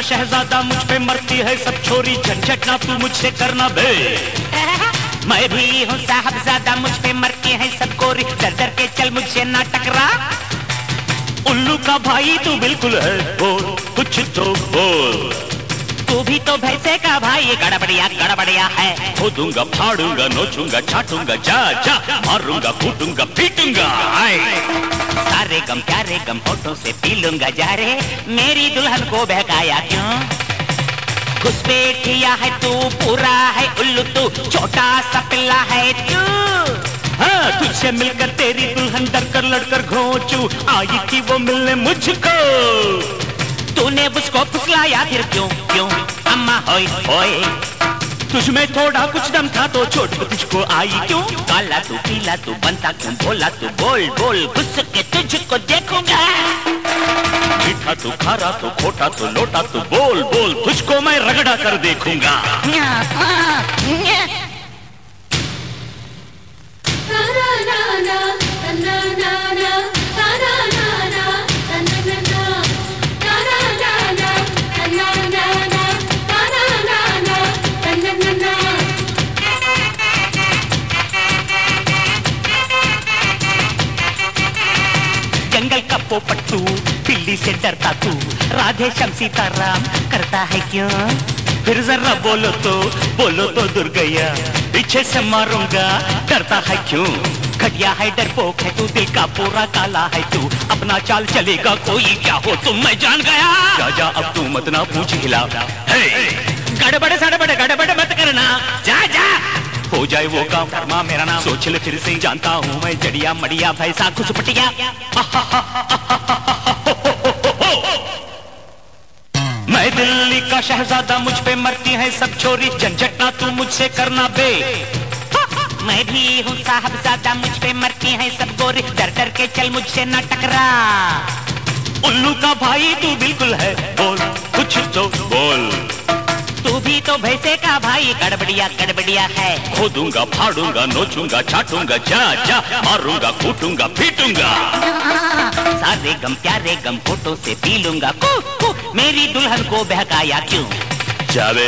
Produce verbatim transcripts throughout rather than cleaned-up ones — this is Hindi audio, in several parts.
शहजादा मुझ पे मरती है सब छोरी, झंझट ना तू मुझसे करना बे। मैं भी हूँ साहबजादा, मुझ पे मरती है सब गोरी, डर डर के चल मुझसे ना टकरा। उल्लू का भाई तू बिल्कुल है, बोल कुछ तो बोल। तू भी तो भैंसे का भाई, गड़बड़िया गड़बड़िया है। खोदूंगा फाड़ूंगा नोचूंगा छाटूंगा, जा जा मारूंगा कूटूंगा पीटूंगा। सारे गम प्यारे गम होठों से पी लूंगा जा रे, मेरी दुल्हन को बहकाया क्यों? घुसपैठिया है तू, पूरा है उल्लू तू, छोटा सा पिल्ला है तू। हाँ, तुझसे मिलकर तेरी दुल्हन डर कर लड़कर घोंचू, आई थी वो मिलने मुझको। तूने उसको फुसलाया फिर क्यों क्यों? अम्मा होय होय, तुझमें थोड़ा कुछ दम था तो चोट तुझको आई क्यों? काला तू पीला तू बनता क्यों भोला तू, बोल बोल घुस के तुझको देखूंगा। मीठा तू खारा तू खोटा तू लोटा तू, बोल बोल तुझको मैं रगड़ा कर देखूंगा। जंगल का पोपट तू, बिल्ली से डरता तू, राधे श्याम सीताराम करता है क्यों? फिर जरा बोलो तो बोलो तो दुर्गैया, पीछे से मारूंगा डरता है क्यों? घटिया है डरपोक है तू, दिल का पूरा काला है तू, अपना चाल चलेगा कोई क्या हो तुम मैं जान गया। जा जा अब तू मत ना पूछ हिला, गड़बड़ सड़बड़ गड़बड़ मत करना, जा जा। हो जाए वो काम कर्मा मेरा नाम, सोच ले फिर से जानता हूँ मैं जड़िया मड़िया भैंसा घुसपटिया। मैं दिल्ली का शहजादा, मुझ पे मरती है सब छोरी, झंझट ना तू मुझसे करना बे। मैं भी हूँ साहबजादा, मुझ पे मरती है सब गोरी, डर डर के चल मुझसे ना टकरा। उल्लू का भाई तू बिल्कुल है, बोल कुछ तो बोल। तू भी तो भैंसे का भाई, गड़बड़िया गड़बड़िया है। खोदूंगा फाड़ूंगा नोचूंगा छाटूंगा, जा जा मारूंगा कूटूंगा पीटूंगा। सारे गम प्यारे गम फोटो से पी लूंगा, कू, कू, मेरी दुल्हन को बहकाया क्यों? जावे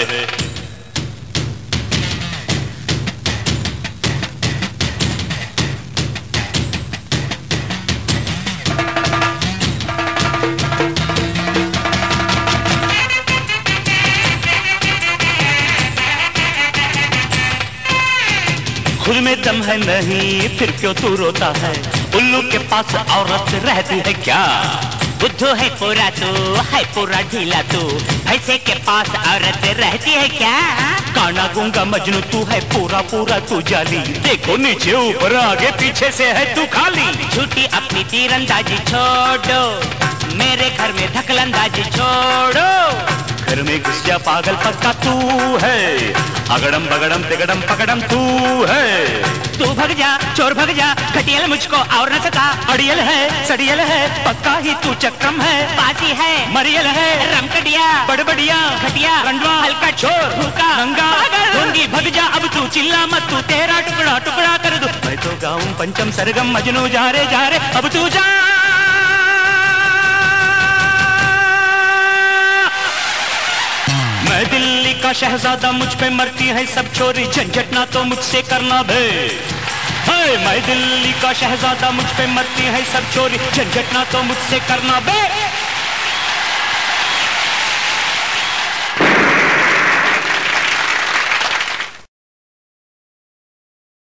खुद में दम है नहीं फिर क्यों तू रोता है, उल्लू के पास औरत रहती है क्या? बुद्धू है पूरा तू, है पूरा ढीला तू, भैंसे के पास औरत रहती है क्या? काना गूंगा मजनू तू है पूरा पूरा तू जाली, देखो नीचे ऊपर आगे पीछे से है तू खाली। झूठी अपनी तीरंदाजी छोड़ो, मेरे घर में दखलंदाजी छोड़ो। घर में घुस जा पागल पक्का तू है, अगड़म बगड़म तिगड़म पकड़म तू है। तू भग जा चोर भग जा, घटियल मुझको और न सका। अड़ियल है सड़ियल है पक्का ही तू चक्रम है, पासी है मरियल है रमकड़िया बड़बड़िया घटिया रंडवा हल्का छोर भूखा गंगा ढूंढी। भग जा अब तू चिल्ला मत, तू तेरा टुकड़ा टुकड़ा कर दूं मैं तो गाऊं पंचम सरगम मजनू जा रे जा रे अब तू जा। मैं दिल्ली का शहजादा, मुझ पे मरती है सब छोरी, झंझट ना तो मुझसे करना बे। मैं दिल्ली का शहजादा, मुझ पे मरती है सब छोरी, झंझट ना तो मुझसे करना बे।